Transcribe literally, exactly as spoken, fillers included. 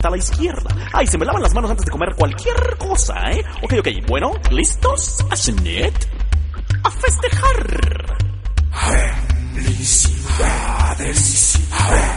a la izquierda. Ay, se me lavan las manos antes de comer cualquier cosa, ¿eh? Ok, ok, bueno, ¿listos? Ashnet, a festejar. Felicidades.